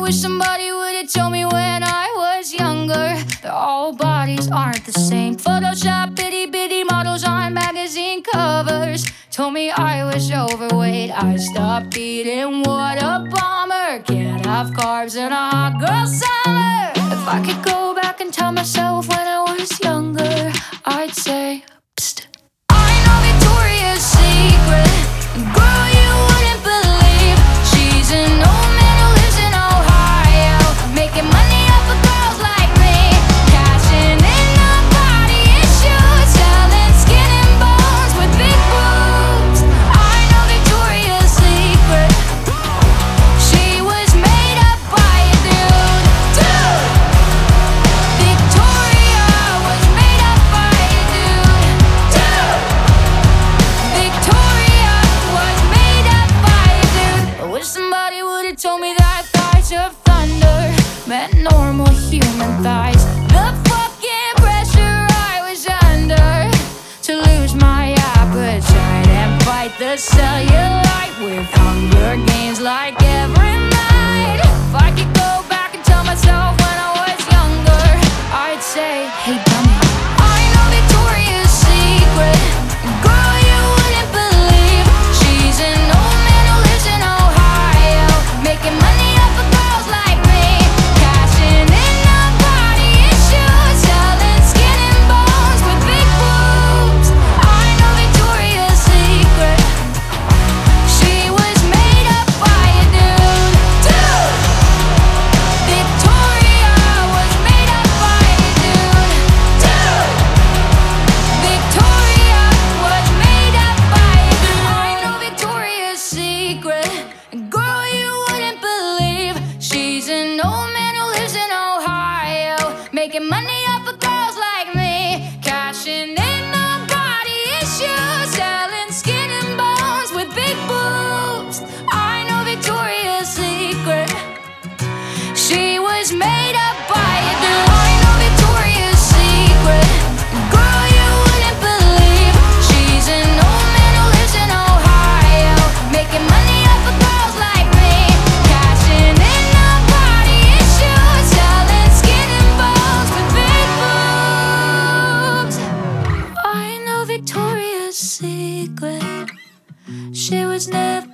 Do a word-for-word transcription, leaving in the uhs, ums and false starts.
wish somebody would've told me when I was younger that all bodies aren't the same. Photoshop itty bitty models on magazine covers told me I was overweight. I stopped eating, what a bummer. Can't have carbs in a hot girl summer. If I could go back and tell myself when I was younger, I'd say, psst, I know Victoria's Secret. Girl, you wouldn't believe she's an old man who lives in Ohio, making money off of girls like me, cashing in on body issues, selling skin and bones with big boobs. I know Victoria's Secret. She was made up by a dude. Dude! Victoria was made up by a dude. Dude! Victoria was made up by a dude. I wish somebody would've told me that thighs of thunder meant normal human thighs. The fucking pressure I was under to lose my appetite and fight the cellulite with Hunger Games like every night. If I could go back and tell myself when I was younger, I'd say, hey dummy, I know Victoria's Secret. Girl, you wouldn't believe she's an old man who lives in Ohio, making money off of girls like me, cashing in on body issues, selling skin and bones with big boobs. I know Victoria's Secret. She was made up by a dude. Dude! Victoria was made up by a dude. Dude! Victoria was made up by a dude. I know Victoria's Secret. Girl, you wouldn't believe she's an old man who lives in Ohio, making money off of girls like me, cashing in on body issues, selling skin and bones with big boobs. I know Victoria's Secret. She was made up by a dude. I know Victoria's Secret. Girl, you wouldn't believe she's an old man who lives in Ohio, making money off of girls like me, cashing in on body issues, selling skin and bones with big boobs. I know Victoria's Secret. She was never